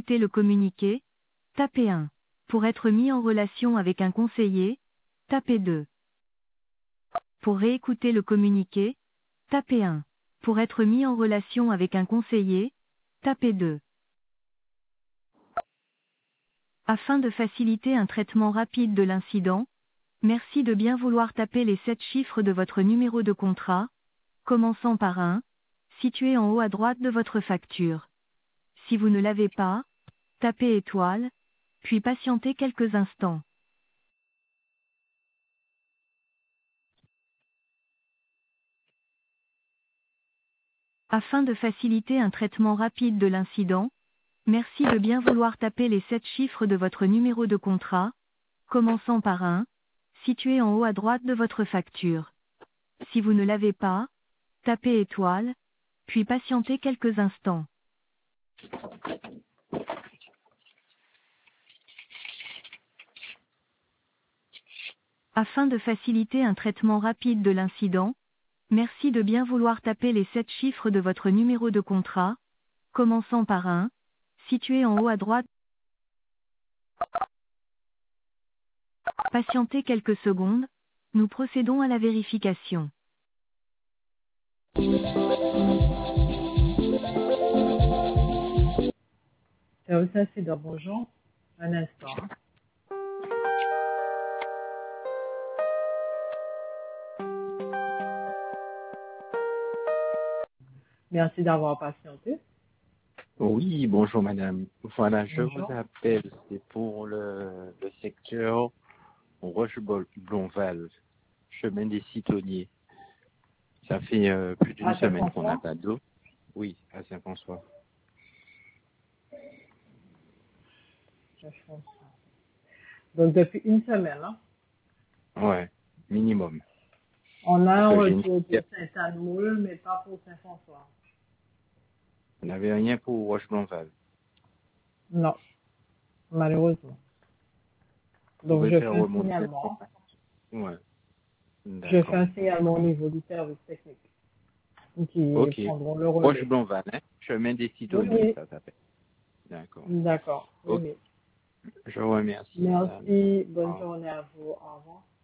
réécouter le communiqué, tapez 1. Pour être mis en relation avec un conseiller, tapez 2. Pour réécouter le communiqué, tapez 1. Pour être mis en relation avec un conseiller, tapez 2. Afin de faciliter un traitement rapide de l'incident, merci de bien vouloir taper les 7 chiffres de votre numéro de contrat, commençant par 1, situé en haut à droite de votre facture. Si vous ne l'avez pas, tapez étoile, puis patientez quelques instants. Afin de faciliter un traitement rapide de l'incident, merci de bien vouloir taper les 7 chiffres de votre numéro de contrat, commençant par 1, situé en haut à droite de votre facture. Si vous ne l'avez pas, tapez étoile, puis patientez quelques instants. Afin de faciliter un traitement rapide de l'incident, merci de bien vouloir taper les 7 chiffres de votre numéro de contrat, commençant par 1, situé en haut à droite. Patientez quelques secondes, nous procédons à la vérification. Service incident, bonjour. Un instant. Merci d'avoir patienté. Oui, bonjour madame. Voilà, je Bonjour. vous appelle, c'est pour le secteur Roche-Blonval, chemin des Citronniers. Ça fait plus d'une À semaine qu'on n'a Saint-François? pas d'eau. Oui, à Saint-François. Saint-François. Donc, depuis une semaine, hein, Ouais, minimum. on a Parce un que retour pour Saint-Anne-Moule, mais pas pour Saint-François. on n'avait rien pour Roche-Blonval. Non, malheureusement. Vous Donc, pouvez je faire fais un remonter signalement. l'information. Ouais, Je fais d'accord. un signalement au niveau du service technique qui Ok. prendront le relais. Roche-Blonval, hein? Chemin des Oui, Citronniers, oui. ça s'appelle. D'accord. D'accord. Oui, Ok. oui. Je vous remercie madame. Merci. Bonne Au journée à vous. Au revoir.